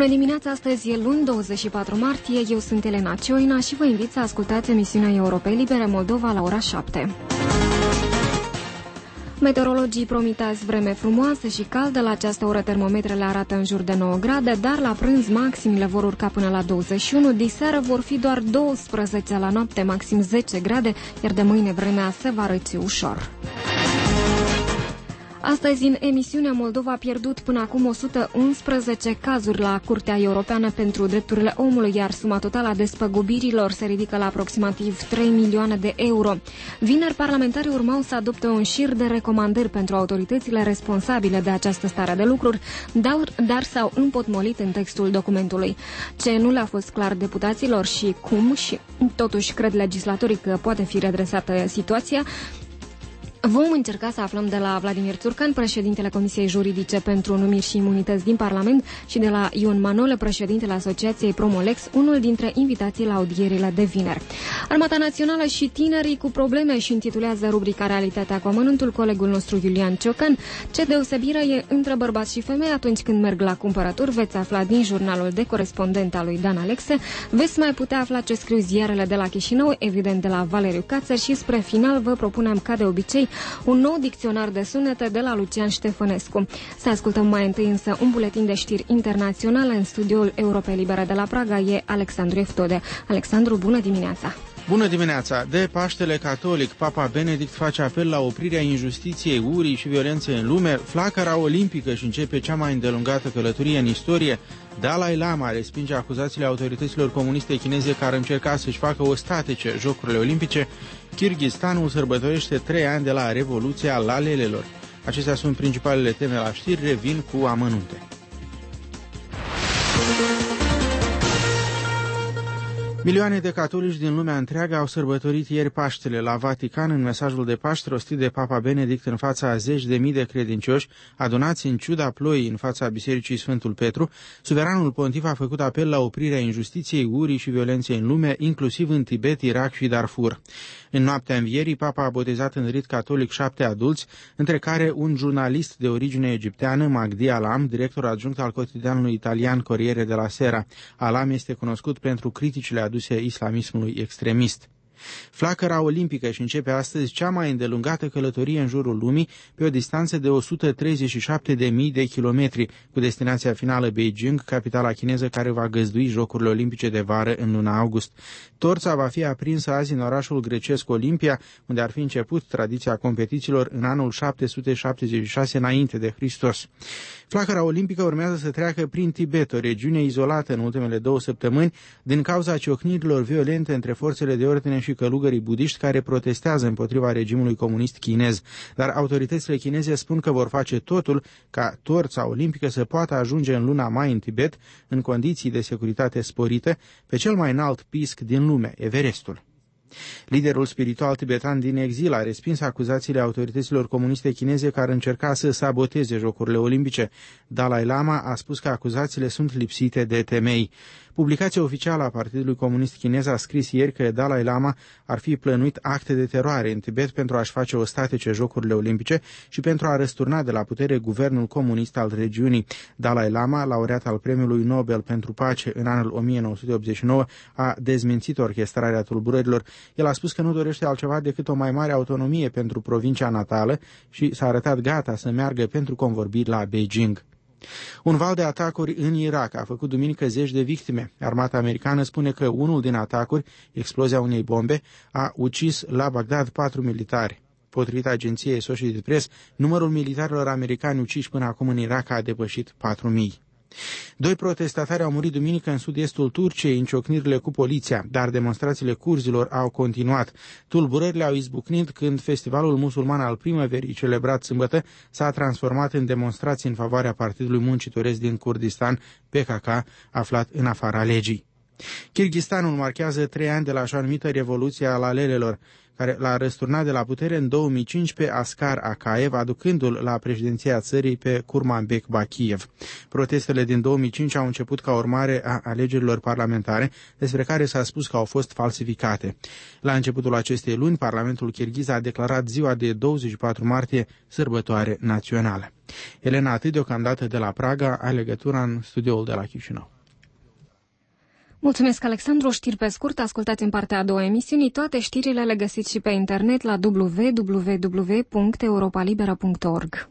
Bună dimineața, astăzi e luni, 24 martie, eu sunt Elena Cioina și vă invit să ascultați emisiunea Europei Libere Moldova la ora 7. Meteorologii promit azi vreme frumoasă și caldă, la această oră termometrele arată în jur de 9 grade, dar la prânz maximile vor urca până la 21, diseară vor fi doar 12, la noapte maxim 10 grade, iar de mâine vremea se va răci ușor. Astăzi, în emisiunea, Moldova a pierdut până acum 111 cazuri la Curtea Europeană pentru Drepturile Omului, iar suma totală a despăgubirilor se ridică la aproximativ 3 milioane de euro. Vineri, parlamentarii urmau să adopte un șir de recomandări pentru autoritățile responsabile de această stare de lucruri, dar s-au împotmolit în textul documentului. Ce nu le-a fost clar deputaților și cum, și totuși cred legislatorii că poate fi redresată situația, vom încerca să aflăm de la Vladimir Țurcan, președintele Comisiei Juridice pentru Numiri și Imunități din Parlament, și de la Ion Manole, președintele Asociației Promolex, unul dintre invitații la audierile de vineri. Armata Națională și tinerii cu probleme și intitulează rubrica Realitatea cu amănuntul colegul nostru Iulian Ciocan. Ce deosebire e între bărbați și femei atunci când merg la cumpărături, veți afla din jurnalul de corespondent al lui Dan Alexe. Veți mai putea afla ce scriu ziarele de la Chișinău, evident de la Valeriu Cațăr, și spre final vă propunem, ca de obicei, un nou dicționar de sunete de la Lucian Ștefănescu. Să ascultăm mai întâi însă un buletin de știri internaționale. În studioul Europei Libere de la Praga e Alexandru Eftode. Alexandru, bună dimineața! Bună dimineața! De Paștele Catolic, Papa Benedict face apel la oprirea injustiției, urii și violenței în lume. Flacăra olimpică și începe cea mai îndelungată călătorie în istorie. Dalai Lama respinge acuzațiile autorităților comuniste chineze care încerca să-și facă ostatice Jocurile Olimpice. Kirghistanul sărbătorește 3 ani de la Revoluția Lalelelor. Acestea sunt principalele teme la știri, revin cu amănunte. Milioane de catolici din lumea întreagă au sărbătorit ieri Paștele. La Vatican, în mesajul de Paște rostit de Papa Benedict în fața a zeci de mii de credincioși adunați în ciuda ploii în fața Bisericii Sfântul Petru, suveranul pontif a făcut apel la oprirea injustiției, urii și violenței în lume, inclusiv în Tibet, Irak și Darfur. În noaptea învierii, Papa a botezat în rit catolic 7 adulți, între care un jurnalist de origine egipteană, Magdi Alam, director adjunct al cotidianului italian Corriere della Sera. Alam este cunoscut pentru criticile aduse islamismului extremist. Flacăra olimpică și începe astăzi cea mai îndelungată călătorie în jurul lumii, pe o distanță de 137.000 de kilometri, cu destinația finală Beijing, capitala chineză care va găzdui Jocurile Olimpice de vară în luna august. Torța va fi aprinsă azi în orașul grecesc Olimpia, unde ar fi început tradiția competițiilor în anul 776 înainte de Hristos. Flacăra olimpică urmează să treacă prin Tibet, o regiune izolată în ultimele 2 săptămâni, din cauza ciocnirilor violente între forțele de ordine și călugării budiști care protestează împotriva regimului comunist chinez. Dar autoritățile chineze spun că vor face totul ca torța olimpică să poată ajunge în luna mai în Tibet, în condiții de securitate sporită, pe cel mai înalt pisc din lume, Everestul. Liderul spiritual tibetan din exil a respins acuzațiile autorităților comuniste chineze care încerca să saboteze Jocurile Olimpice. Dalai Lama a spus că acuzațiile sunt lipsite de temei. Publicația oficială a Partidului Comunist Chinez a scris ieri că Dalai Lama ar fi plănuit acte de teroare în Tibet pentru a-și face ostatice Jocurile Olimpice și pentru a răsturna de la putere guvernul comunist al regiunii. Dalai Lama, laureat al Premiului Nobel pentru Pace în anul 1989, a dezmințit orchestrarea tulburărilor. El a spus că nu dorește altceva decât o mai mare autonomie pentru provincia natală și s-a arătat gata să meargă pentru convorbiri la Beijing. Un val de atacuri în Irak a făcut duminică zeci de victime. Armata americană spune că unul din atacuri, explozia unei bombe, a ucis la Bagdad 4 militari. Potrivit agenției Associated Press, numărul militarilor americani uciși până acum în Irak a depășit 4.000. 2 protestatari au murit duminică în sud-estul Turciei în ciocnirile cu poliția, dar demonstrațiile curzilor au continuat. Tulburările au izbucnit când festivalul musulman al primăverii, celebrat sâmbătă, s-a transformat în demonstrații în favoarea Partidului Muncitoresc din Kurdistan, PKK, aflat în afara legii. Kirghistanul marchează 3 ani de la așa numită Revoluția Lalelelor, care l-a răsturnat de la putere în 2015 Askar Akaev, aducându-l la președinția țării pe Kurmanbek Bakiev. Protestele din 2005 au început ca urmare a alegerilor parlamentare, despre care s-a spus că au fost falsificate. La începutul acestei luni, Parlamentul kirghiz a declarat ziua de 24 martie sărbătoare națională. Elena, atât deocamdată de la Praga, ai legătura în studioul de la Chișinău. Mulțumesc, Alexandru. Știri pe scurt, ascultați în partea a doua emisiunii. Toate știrile le găsiți și pe internet la www.europalibera.org.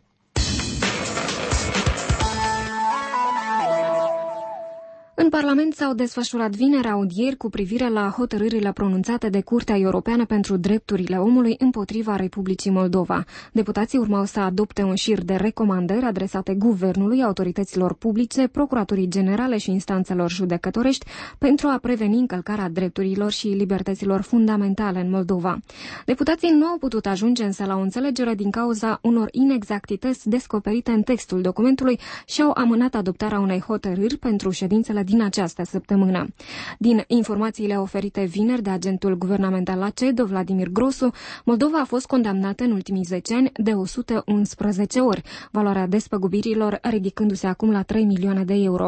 În Parlament s-au desfășurat vineri audieri cu privire la hotărârile pronunțate de Curtea Europeană pentru Drepturile Omului împotriva Republicii Moldova. Deputații urmau să adopte un șir de recomandări adresate guvernului, autorităților publice, procuraturii generale și instanțelor judecătorești pentru a preveni încălcarea drepturilor și libertăților fundamentale în Moldova. Deputații nu au putut ajunge însă la o înțelegere din cauza unor inexactități descoperite în textul documentului și au amânat adoptarea unei hotărâri pentru ședințele din această săptămână. Din informațiile oferite vineri de agentul guvernamental la CEDO, Vladimir Grosu, Moldova a fost condamnată în ultimii 10 ani de 111 ori, valoarea despăgubirilor ridicându-se acum la 3 milioane de euro.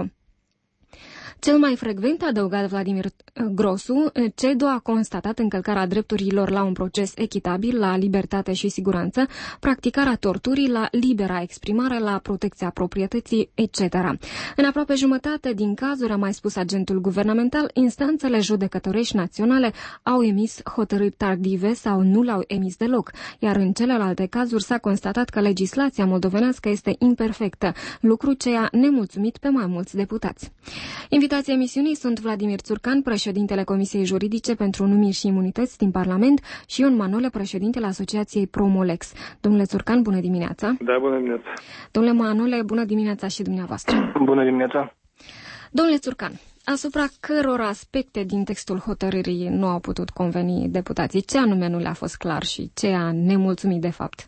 Cel mai frecvent, adăugat Vladimir Grosu, CEDO a constatat încălcarea drepturilor la un proces echitabil, la libertate și siguranță, practicarea torturii, la libera exprimare, la protecția proprietății, etc. În aproape jumătate din cazuri, a mai spus agentul guvernamental, instanțele judecătorești naționale au emis hotărâri tardive sau nu le-au emis deloc, iar în celelalte cazuri s-a constatat că legislația moldovenească este imperfectă, lucru ce a nemulțumit pe mai mulți deputați. Invitații emisiunii sunt Vladimir Țurcan, președintele Comisiei Juridice pentru Numiri și Imunități din Parlament, și Ion Manole, președintele Asociației Promolex. Domnule Țurcan, bună dimineața! Da, bună dimineața! Domnule Manole, bună dimineața și dumneavoastră! Bună dimineața! Domnule Țurcan, asupra căror aspecte din textul hotărârii nu au putut conveni deputații? Ce anume nu le-a fost clar și ce a nemulțumit de fapt?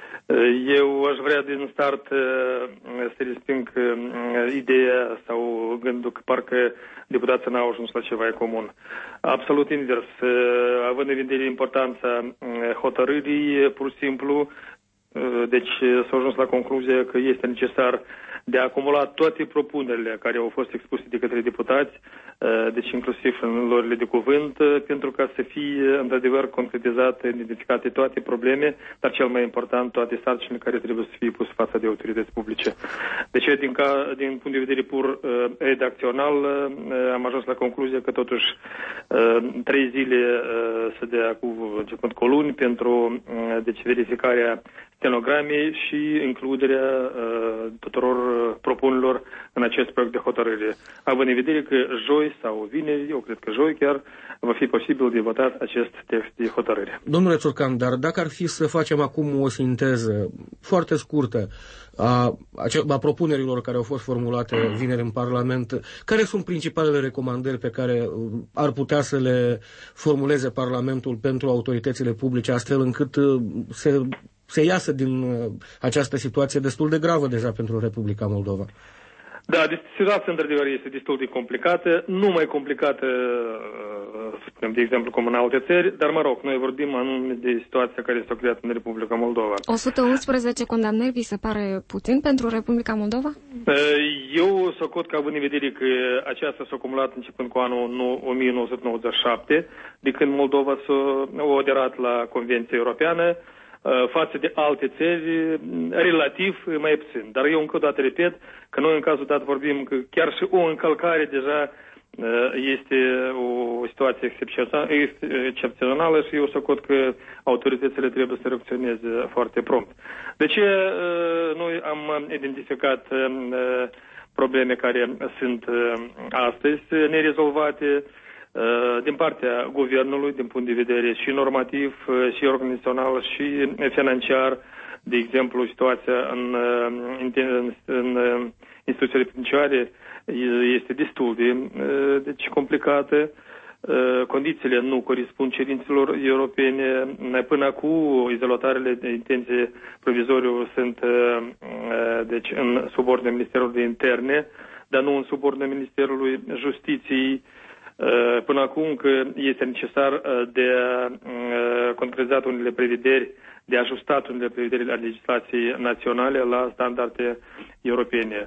Eu aș vrea din start să resping ideea sau gândul că parcă deputații n-au ajuns la ceva comun. Absolut invers. Având în vedere importanța hotărârii, pur și simplu, deci s-a ajuns la concluzia că este necesar de a acumula toate propunerile care au fost expuse de către deputați, deci inclusiv în luările de cuvânt, pentru ca să fie într-adevăr concretizate, identificate toate probleme, dar cel mai important, toate sarcinile care trebuie să fie puse față de autorități publice. Deci, din punct de vedere pur redacțional, am ajuns la concluzia că totuși 3 zile să dea începând cu luni pentru deci verificarea stenogramei și includerea tuturor propunerilor în acest proiect de hotărâre. Având în vedere că joi sau vineri, eu cred că joi chiar, va fi posibil de votat acest text de hotărâre. Domnule Țurcan, dar dacă ar fi să facem acum o sinteză foarte scurtă a propunerilor care au fost formulate vineri în Parlament, care sunt principalele recomandări pe care ar putea să le formuleze Parlamentul pentru autoritățile publice, astfel încât se iasă din această situație destul de gravă deja pentru Republica Moldova? Da, situația într-adevăr este destul de complicată, nu mai complicată, să spunem, de exemplu, cum în alte țări, dar mă rog, noi vorbim anume de situația care s-a creat în Republica Moldova. 111 condamnări vi se pare puțin pentru Republica Moldova? Eu socot că, având în vedere că aceasta s-a acumulat începând cu anul 1997, de când Moldova s-a aderat la Convenția Europeană, față de alte țări, relativ mai puțin. Dar eu încă o dată repet că noi în cazul dat vorbim că chiar și o încălcare deja este o situație excepțională și eu socot că autoritățile trebuie să reacționeze foarte prompt. De ce noi am identificat probleme care sunt astăzi nerezolvate din partea guvernului, din punct de vedere și normativ, și organizațional, și financiar. De exemplu, situația în instituțiile penitenciare este destul de deci complicată. Condițiile nu corespund cerințelor europene. Până acum, izolătoarele de intenție provizoriu sunt deci în subordinea Ministerului de Interne, dar nu în subordinea Ministerului Justiției. Până acum că este necesar de concretizat unele prevederi, de ajustat unele prevederi ale legislației naționale la standarde europene.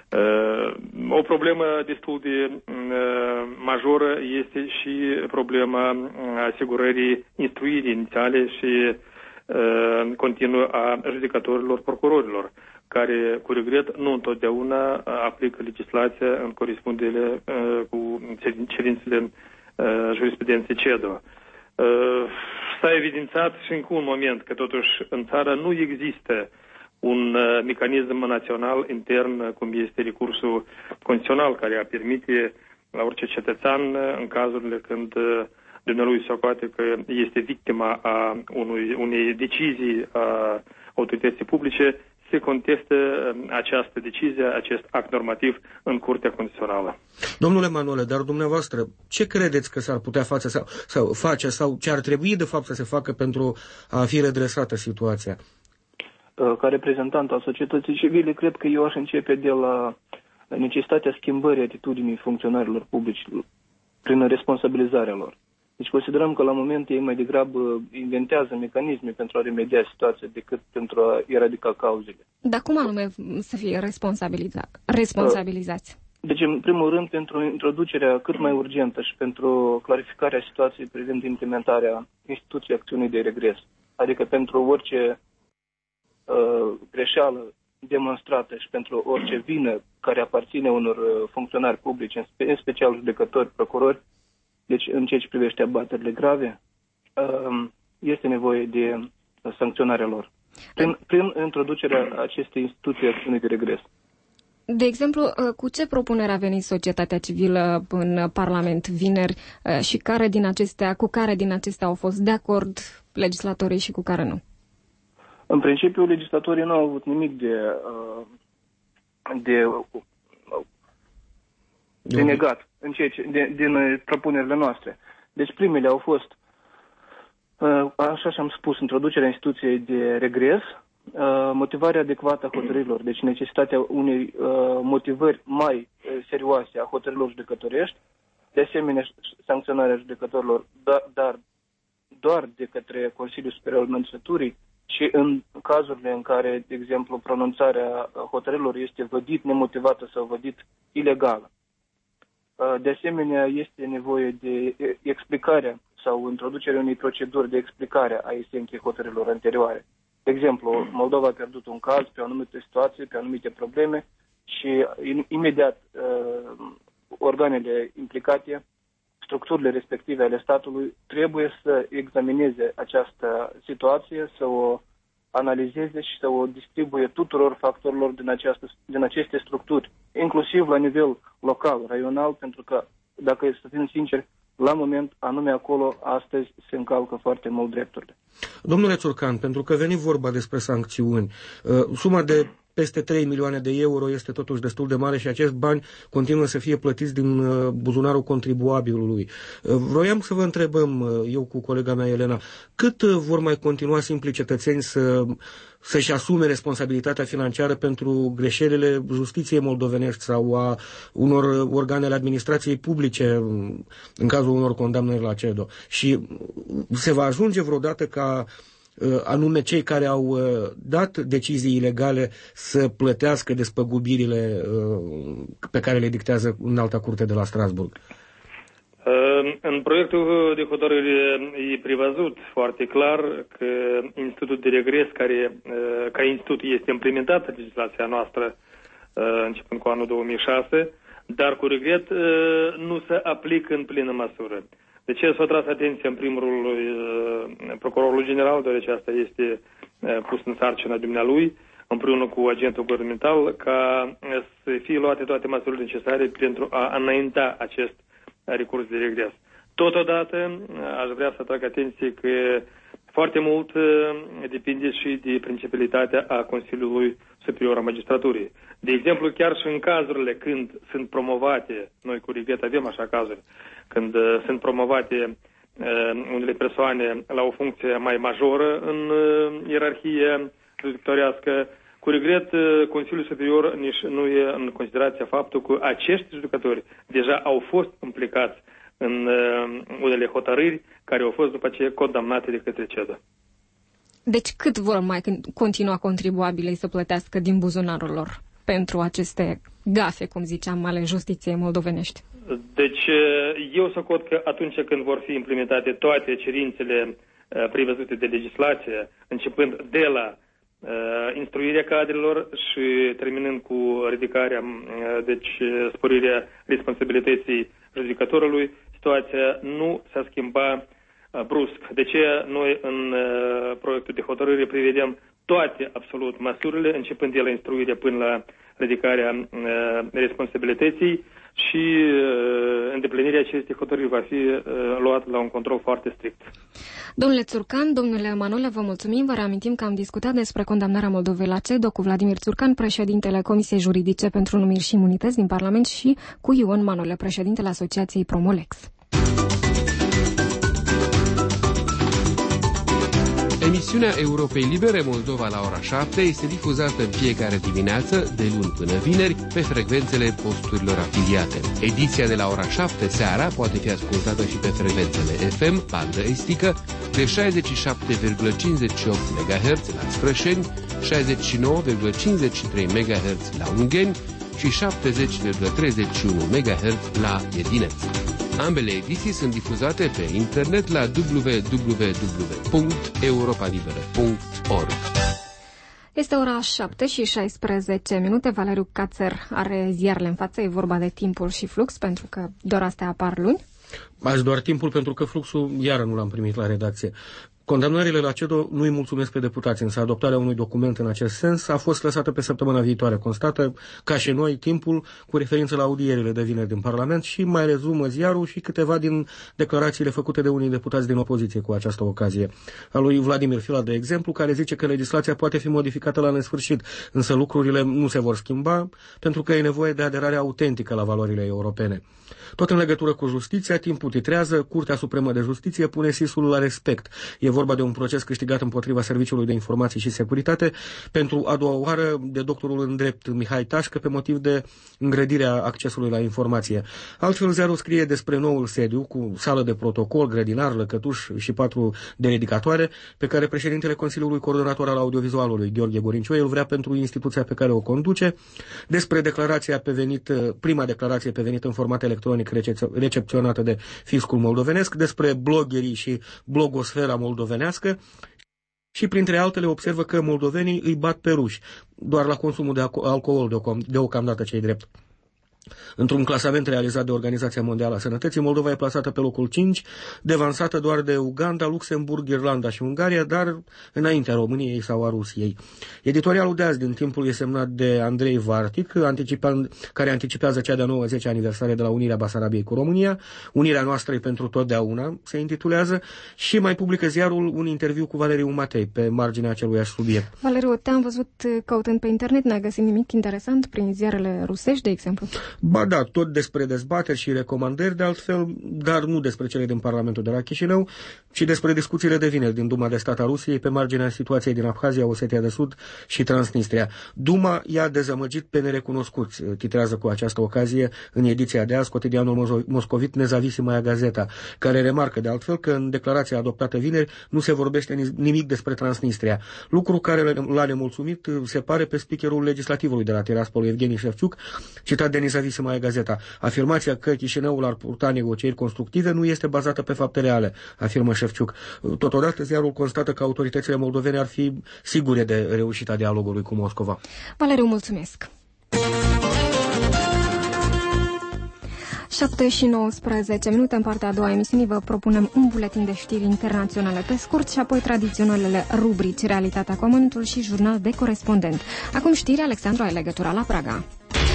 O problemă destul de majoră este și problema asigurării instruirii inițiale și continuă a judecătorilor, procurorilor, care, cu regret, nu întotdeauna aplică legislația în corespundere cu cerințele jurisprudenței CEDO. S-a evidențiat și încă un moment că totuși în țară nu există un mecanism național intern, cum este recursul constituțional, care ar permite la orice cetățean, în cazurile când dumnealui socoate că este victima a unei decizii a autorității publice, se contestă această decizie, acest act normativ în Curtea Constituțională. Domnule Manole, dar dumneavoastră, ce credeți că s-ar putea face sau ce ar trebui de fapt să se facă pentru a fi redresată situația? Ca reprezentant al societății civile, cred că eu aș începe de la necesitatea schimbării atitudinii funcționarilor publici prin responsabilizarea lor. Deci considerăm că la moment ei mai degrabă inventează mecanisme pentru a remedia situația decât pentru a eradica cauzele. Dar cum anume să fie responsabilizați? Deci, în primul rând, pentru introducerea cât mai urgentă și pentru clarificarea situației privind implementarea instituției acțiunii de regres. Adică pentru orice greșeală demonstrată și pentru orice vină care aparține unor funcționari publici, în special judecători, procurori, deci în ceea ce privește abaterile grave, este nevoie de sancționarea lor. Prin introducerea acestei instituții acțiunii de regres. De exemplu, cu ce propunere a venit societatea civilă în Parlament vineri și cu care din acestea au fost de acord legislatorii și cu care nu? În principiu, legislatorii nu au avut nimic de negat din propunerile noastre. Deci primele au fost, așa și-am spus, introducerea instituției de regres, motivarea adecvată a hotărârilor, deci necesitatea unei motivări mai serioase a hotărârilor judecătorești, de asemenea sancționarea judecătorilor, dar doar de către Consiliul Superior al Magistraturii și în cazurile în care, de exemplu, pronunțarea hotărârilor este vădit nemotivată sau vădit ilegală. De asemenea, este nevoie de explicarea sau introducerea unei proceduri de explicare a esenței hotărârilor anterioare. De exemplu, Moldova a pierdut un caz pe o anumită situație, pe anumite probleme și imediat organele implicate, structurile respective ale statului, trebuie să examineze această situație, să o analizeze și să o distribuie tuturor factorilor din aceste structuri, inclusiv la nivel local, raional, pentru că, dacă să fim sinceri, la moment, anume acolo, astăzi se încalcă foarte mult drepturile. Domnule Țurcan, pentru că veni vorba despre sancțiuni, suma de peste 3 milioane de euro este totuși destul de mare și acești bani continuă să fie plătiți din buzunarul contribuabilului. Vroiam să vă întrebăm, eu cu colega mea Elena, cât vor mai continua simplii cetățeni să-și asume responsabilitatea financiară pentru greșelile justiției moldovenești sau a unor organe ale administrației publice în cazul unor condamnări la CEDO? Și se va ajunge vreodată ca anume cei care au dat decizii ilegale să plătească despăgubirile pe care le dictează Înalta Curte de la Strasbourg? În proiectul de hotărâre e prevăzut foarte clar că Institutul de Regres, care ca institut este implementat în legislația noastră începând cu anul 2006, dar cu regret nu se aplică în plină măsură. De ce s-a tras atenția în primul rând procurorului general, deoarece asta este pus în sarcina dumnealui, împreună cu agentul guvernamental, ca să fie luate toate măsurile necesare pentru a înainta acest recurs de regres. Totodată, aș vrea să atrag atenție că foarte mult depinde și de principalitatea a Consiliului Superior al Magistraturii. De exemplu, chiar și în cazurile când sunt promovate, noi cu regret avem așa cazuri, când sunt promovate unele persoane la o funcție mai majoră în ierarhie judecătorească, cu regret Consiliul Superior nici nu e în considerație faptul că acești judecători deja au fost implicați în unele hotărâri care au fost după aceea condamnate de către CEDO. Deci cât vor mai continua contribuabilii să plătească din buzunarul lor pentru aceste gafe, cum ziceam, ale justiției moldovenești? Deci eu socot că atunci când vor fi implementate toate cerințele prevăzute de legislație, începând de la instruirea cadrelor și terminând cu ridicarea, deci sporirea responsabilității judecătorului, situația nu s-a schimbat brusc. De ce noi în proiectul de hotărâre prevedem toate absolut măsurile, începând de la instruirea până la ridicarea responsabilității și îndeplinirea acestei hotărâri va fi luată la un control foarte strict. Domnule Țurcan, domnule Manole, vă mulțumim. Vă reamintim că am discutat despre condamnarea Moldovei la CEDO cu Vladimir Țurcan, președintele Comisiei Juridice pentru Numiri și Imunități din Parlament, și cu Ion Manole, președintele Asociației Promolex. Emisiunea Europei Libere Moldova la ora 7 este difuzată în fiecare dimineață, de luni până vineri, pe frecvențele posturilor afiliate. Ediția de la ora 7 seara poate fi ascultată și pe frecvențele FM, bandă estică, de 67,58 MHz la Sprășeni, 69,53 MHz la Ungheni și 70,31 MHz la Edineț. Ambele ediții sunt difuzate pe internet la www.europarlibera.org. Este ora 7:16. Valeriu Cațer are ziarele în față. E vorba de Timpul și Flux, pentru că doar astea apar luni. Azi doar Timpul, pentru că Fluxul iară nu l-am primit la redacție. Condamnările la CEDO nu îi mulțumesc pe deputați, însă adoptarea unui document în acest sens a fost lăsată pe săptămâna viitoare. Constată, ca și noi, Timpul, cu referință la audierile de vineri din Parlament, și mai rezumă ziarul și câteva din declarațiile făcute de unii deputați din opoziție cu această ocazie. A lui Vladimir Fila, de exemplu, care zice că legislația poate fi modificată la nesfârșit, însă lucrurile nu se vor schimba pentru că e nevoie de aderare autentică la valorile europene. Tot în legătură cu justiția, Timpul titrează: Curtea Supremă de Justiție pune sisul la respect. E vorba de un proces câștigat împotriva Serviciului de Informații și Securitate pentru a doua oară de doctorul în drept Mihai Tașcă pe motiv de îngrădirea accesului la informație. Altfel, ziarul scrie despre noul sediu cu sală de protocol, grădinar, lăcătuș și 4 de ridicatoare pe care președintele Consiliului Coordonator al Audiovizualului, Gheorghe Gorincioi, îl vrea pentru instituția pe care o conduce, despre prima declarație pe venit în format electronic recepționată de fiscul moldovenesc, despre bloggerii și blogosfera moldovenească și, printre altele, observă că moldovenii îi bat pe ruși, doar la consumul de alcool deocamdată, ce-i drept. Într-un clasament realizat de Organizația Mondială a Sănătății, Moldova e plasată pe locul 5, devansată doar de Uganda, Luxemburg, Irlanda și Ungaria, dar înaintea României sau a Rusiei. Editorialul de azi din Timpul e semnat de Andrei Vartic, care anticipează cea de-a 90-a aniversare de la Unirea Basarabiei cu România. Unirea noastră e pentru totdeauna, se intitulează, și mai publică ziarul un interviu cu Valeriu Matei pe marginea aceluiași subiect. Valeriu, te-am văzut căutând pe internet, n-ai găsit nimic interesant prin ziarele rusești, de exemplu? Ba da, tot despre dezbateri și recomandări, de altfel, dar nu despre cele din Parlamentul de la Chișinău, ci despre discuțiile de vineri din Duma de Stat a Rusiei pe marginea situației din Abhazia, Osetia de Sud și Transnistria. Duma i-a dezamăgit pe nerecunoscuți, titrează cu această ocazie în ediția de azi cotidianul moscovit Nezavisimaya Gazeta, care remarcă de altfel că în declarația adoptată vineri nu se vorbește nimic despre Transnistria, lucru care l-a nemulțumit, se pare, pe speakerul legislativului de la Tiraspol, Evgeni Șefciuc, citat de Nezavisimaya Gazeta. Afirmația că Chișinăul ar purta negocieri constructive nu este bazată pe fapte reale, afirmă Șefciuc. Totodată, ziarul constată că autoritățile moldovene ar fi sigure de reușita dialogului cu Moscova. Valeriu, mulțumesc! 7:19. În partea a doua a emisiunii vă propunem un buletin de știri internaționale pe scurt și apoi tradiționalele rubrici Realitatea cu Amănuntul și Jurnal de Corespondent. Acum știri, Alexandru, ai legătura la Praga.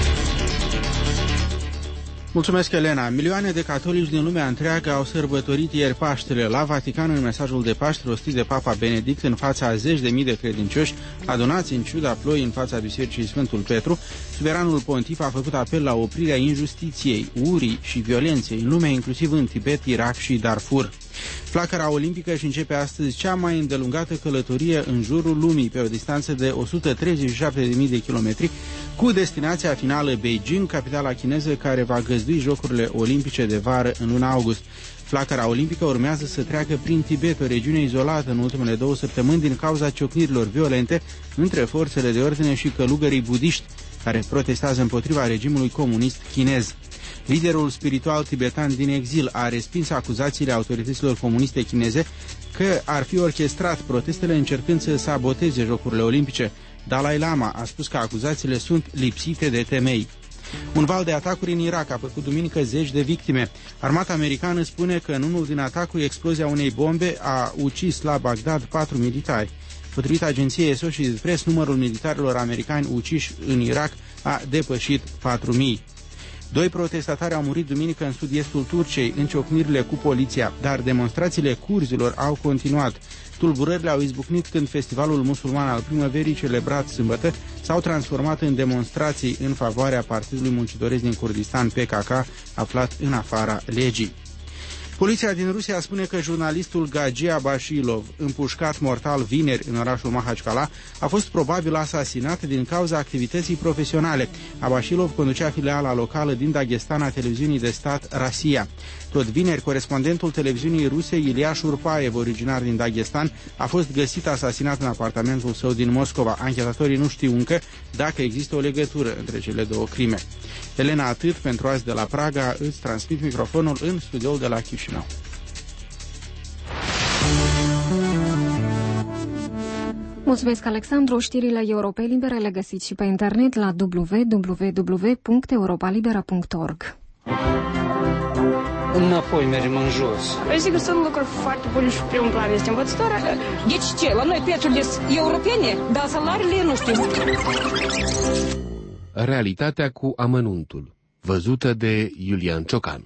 Mulțumesc, Elena. Milioane de catolici din lumea întreagă au sărbătorit ieri Paștele la Vatican în mesajul de Paște rostit de Papa Benedict în fața a 10.000 de credincioși adunați în ciuda ploii în fața Bisericii Sfântul Petru. Suveranul pontif a făcut apel la oprirea injustiției, urii și violenței în lume, inclusiv în Tibet, Irak și Darfur. Flacăra olimpică își începe astăzi cea mai îndelungată călătorie în jurul lumii pe o distanță de 137.000 de kilometri, cu destinația finală Beijing, capitala chineză care va găzdui Jocurile Olimpice de vară în luna august. Flacăra olimpică urmează să treacă prin Tibet, o regiune izolată în ultimele 2 săptămâni din cauza ciocnirilor violente între forțele de ordine și călugării budiști care protestează împotriva regimului comunist chinez. Liderul spiritual tibetan din exil a respins acuzațiile autorităților comuniste chineze că ar fi orchestrat protestele încercând să saboteze Jocurile Olimpice. Dalai Lama a spus că acuzațiile sunt lipsite de temei. Un val de atacuri în Irak a făcut duminică zeci de victime. Armata americană spune că în unul din atacuri, explozia unei bombe a ucis la Bagdad 4 militari. Potrivit agenției Associated Press, numărul militarilor americani uciși în Irak a depășit 4.000. 2 protestatari au murit duminică în sud-estul Turciei în ciocnirile cu poliția, dar demonstrațiile curzilor au continuat. Tulburările au izbucnit când festivalul musulman al primăverii, celebrat sâmbătă, s-au transformat în demonstrații în favoarea Partidului Muncitoresc din Kurdistan, PKK, aflat în afara legii. Poliția din Rusia spune că jurnalistul Gagie Abashilov, împușcat mortal vineri în orașul Mahachkala, a fost probabil asasinat din cauza activității profesionale. Abashilov conducea filiala locală din Dagestan a televiziunii de stat Rasia. Tot vineri, corespondentul televiziunii ruse Ilia Shurpaev, originar din Dagestan, a fost găsit asasinat în apartamentul său din Moscova. Anchetatorii nu știu încă dacă există o legătură între cele două crime. Elena, atât pentru azi de la Praga. Îți transmit microfonul în studioul de la Chișinău. Mulțumesc, Alexandru. Știrile Europei Libere le găsiți și pe internet la www.europalibera.org. Înapoi mergem în jos. Sigur, sunt lucruri foarte bune și primul plan este învățătoarea. Deci ce? La noi plățurile europene, dar salariile nu știu. Realitatea cu amănuntul, văzută de Iulian Ciocan.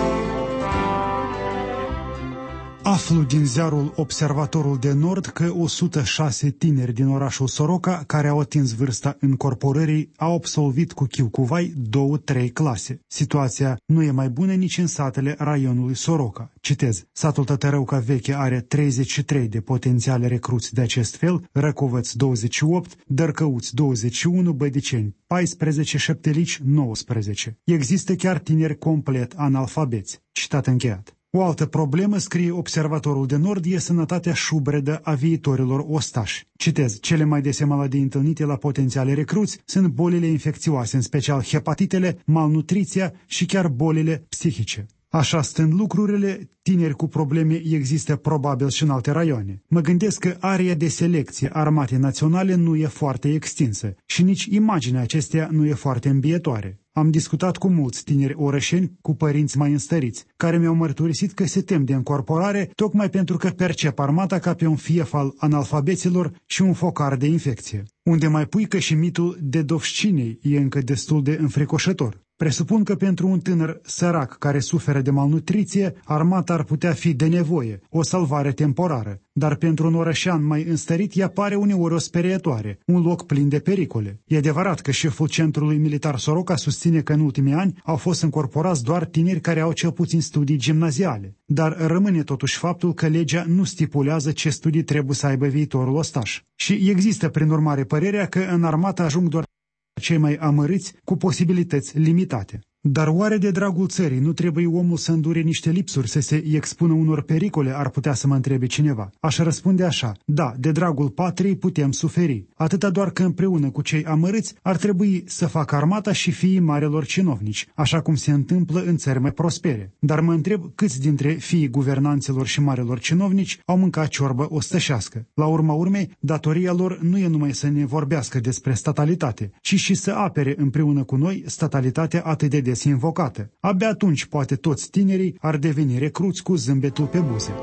Aflu din ziarul Observatorul de Nord că 106 tineri din orașul Soroca, care au atins vârsta încorporării, au absolvit cu chiu cu vai 2-3 clase. Situația nu e mai bună nici în satele raionului Soroca. Citez, satul Tătărăuca Veche are 33 de potențiale recruți de acest fel, Răcovăț 28, Dărcăuți 21, Bădiceni 14, Șeptelici 19. Există chiar tineri complet analfabeți. Citat încheiat. O altă problemă, scrie Observatorul de Nord, e sănătatea șubredă a viitorilor ostași. Citez, cele mai dese maladii întâlnite la potențiale recruți sunt bolile infecțioase, în special hepatitele, malnutriția și chiar bolile psihice. Așa stând lucrurile, tineri cu probleme există probabil și în alte raioane. Mă gândesc că area de selecție a Armatei Naționale nu e foarte extinsă și nici imaginea acesteia nu e foarte îmbietoare. Am discutat cu mulți tineri orășeni, cu părinți mai înstăriți, care mi-au mărturisit că se tem de încorporare tocmai pentru că percep armata ca pe un fief al analfabeților și un focar de infecție. Unde mai pui că și mitul dedovșcinei e încă destul de înfricoșător. Presupun că pentru un tânăr sărac care suferă de malnutriție, armata ar putea fi de nevoie, o salvare temporară. Dar pentru un orășean mai înstărit ea pare uneori o sperietoare, un loc plin de pericole. E adevărat că șeful centrului militar Soroca susține că în ultimii ani au fost încorporați doar tineri care au cel puțin studii gimnaziale. Dar rămâne totuși faptul că legea nu stipulează ce studii trebuie să aibă viitorul ostaș. Și există prin urmare părerea că în armată ajung doar cei mai amărâți cu posibilități limitate. Dar oare de dragul țării nu trebuie omul să îndure niște lipsuri, să se expună unor pericole, ar putea să mă întrebe cineva. Aș răspunde așa, da, de dragul patriei putem suferi, atâta doar că împreună cu cei amărâți ar trebui să facă armata și fiii marelor cinovnici, așa cum se întâmplă în țări mai prospere. Dar mă întreb câți dintre fiii guvernanților și marelor cinovnici au mâncat ciorbă ostășească. La urma urmei, datoria lor nu e numai să ne vorbească despre statalitate, ci și să apere împreună cu noi statalitatea atât de des invocată. Abia atunci poate toți tinerii ar deveni recruți cu zâmbetul pe buze.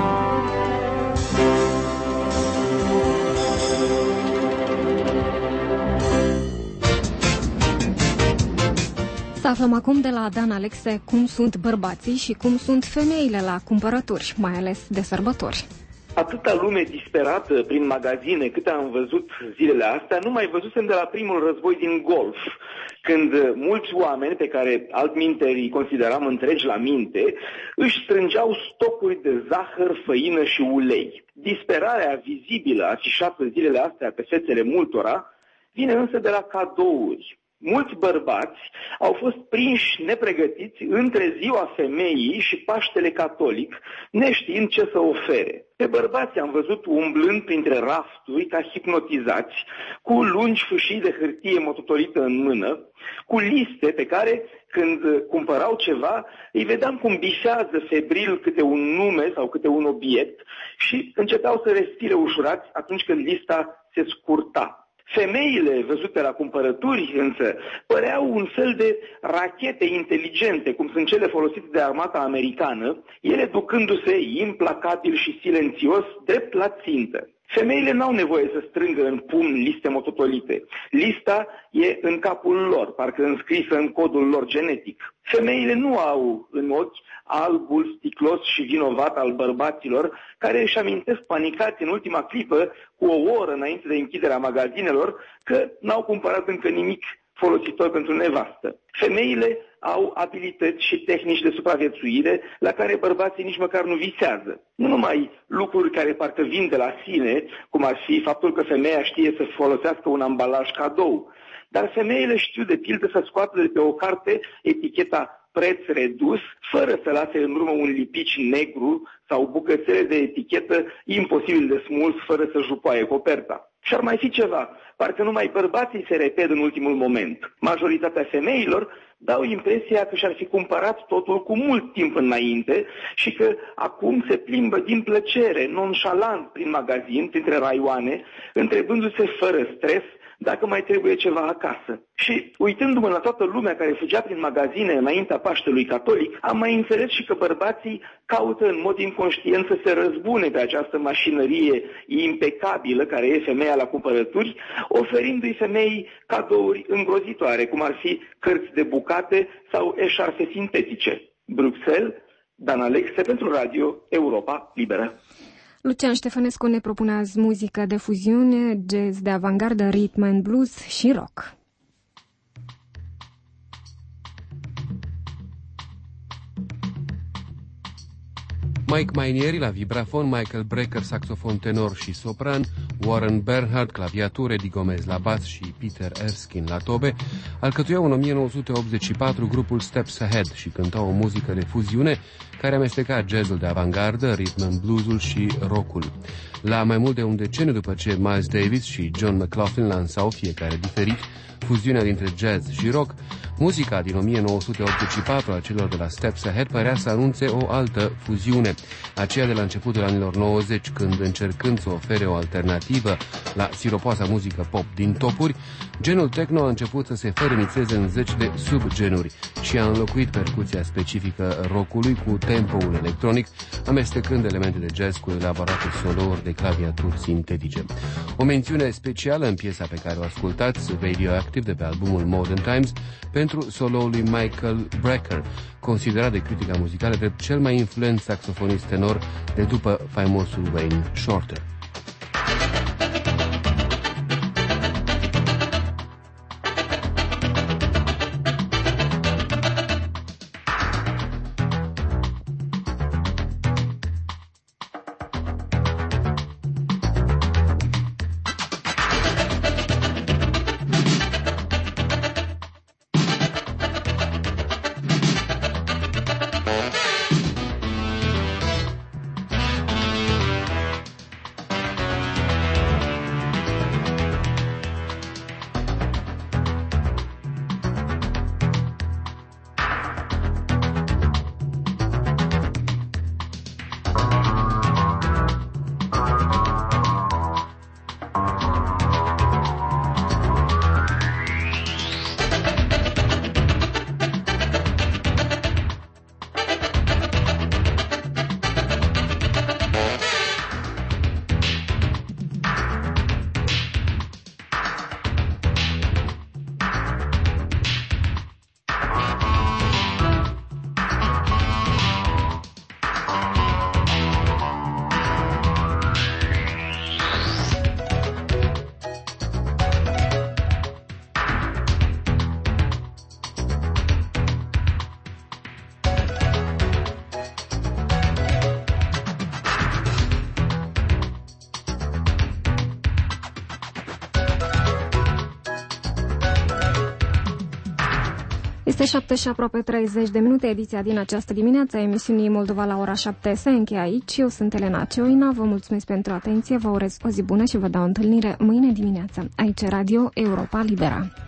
Să aflăm acum de la Dan Alexe cum sunt bărbații și cum sunt femeile la cumpărături, mai ales de sărbători. Atâta lume disperată prin magazine cât am văzut zilele astea, nu mai văzusem de la primul război din Golf, când mulți oameni pe care altminteri îi consideram întregi la minte, își strângeau stocuri de zahăr, făină și ulei. Disperarea vizibilă afișată zilele astea pe fețele multora vine însă de la cadouri. mulți bărbați au fost prinși nepregătiți între ziua femeii și Paștele catolic, neștiind ce să ofere. Pe bărbați am văzut umblând printre rafturi ca hipnotizați, cu lungi fâșii de hârtie mototolită în mână, cu liste pe care, când cumpărau ceva, îi vedeam cum bifează febril câte un nume sau câte un obiect și începeau să respire ușurați atunci când lista se scurta. Femeile văzute la cumpărături însă păreau un fel de rachete inteligente, cum sunt cele folosite de armata americană, ele ducându-se implacabil și silențios drept la țintă. Femeile n-au nevoie să strângă în pumn liste mototolite. Lista e în capul lor, parcă înscrisă în codul lor genetic. Femeile nu au în ochi albul sticlos și vinovat al bărbaților, care își amintesc panicați în ultima clipă, cu o oră înainte de închiderea magazinelor, că n-au cumpărat încă nimic folositor pentru nevastă. Femeile au abilități și tehnici de supraviețuire la care bărbații nici măcar nu visează. Nu numai lucruri care parcă vin de la sine, cum ar fi faptul că femeia știe să folosească un ambalaj cadou, dar femeile știu de pildă să scoată de pe o carte eticheta preț redus, fără să lase în urmă un lipici negru sau bucățele de etichetă imposibil de smuls fără să jupoaie coperta. Și ar mai fi ceva, parcă numai bărbații se repede în ultimul moment. Majoritatea femeilor dau impresia că și-ar fi cumpărat totul cu mult timp înainte și că acum se plimbă din plăcere, nonșalant prin magazin, printre raioane, întrebându-se fără stres dacă mai trebuie ceva acasă. Și uitându-mă la toată lumea care fugea prin magazine înaintea Paștelui catolic, am mai înțeles și că bărbații caută în mod inconștient să se răzbune pe această mașinărie impecabilă care e femeia la cumpărături, oferindu-i femeii cadouri îngrozitoare, cum ar fi cărți de bucate sau eșarfe sintetice. Bruxelles, Dan Alexe pentru Radio Europa Liberă. Lucian Ștefănescu ne propune azi muzică de fuziune, jazz de avantgardă, rhythm and blues și rock. Mike Mainieri la vibrafon, Michael Brecker saxofon tenor și sopran, Warren Bernhardt claviatură, Eddie Gomez la bas și Peter Erskine la tobe, alcătuiau în 1984 grupul Steps Ahead și cântau o muzică de fuziune care amesteca jazzul de avantgardă, rhythm and bluesul și rockul. La mai mult de un deceniu după ce Miles Davis și John McLaughlin lansau fiecare diferit fuziunea dintre jazz și rock, muzica din 1984 a celor de la Steps Ahead părea să anunțe o altă fuziune, aceea de la începutul anilor 90, când, încercând să ofere o alternativă la siropoasa muzică pop din topuri, genul techno a început să se fărâmițeze în zeci de subgenuri și a înlocuit percuția specifică rockului cu tempo-ul electronic, amestecând elemente de jazz cu elaborate solouri de claviaturi sintetice. O mențiune specială în piesa pe care o ascultați, Radioactive, de pe albumul Modern Times, pentru soloul lui Michael Brecker, considerat de critica muzicală drept cel mai influent saxofonist tenor de după faimosul Wayne Shorter. Peste 7 și aproape 30 de minute, ediția din această dimineață a emisiunii Moldova la ora 7 se încheie aici. Eu sunt Elena Cioina, vă mulțumesc pentru atenție, vă urez o zi bună și vă dau întâlnire mâine dimineață. Aici Radio Europa Libera.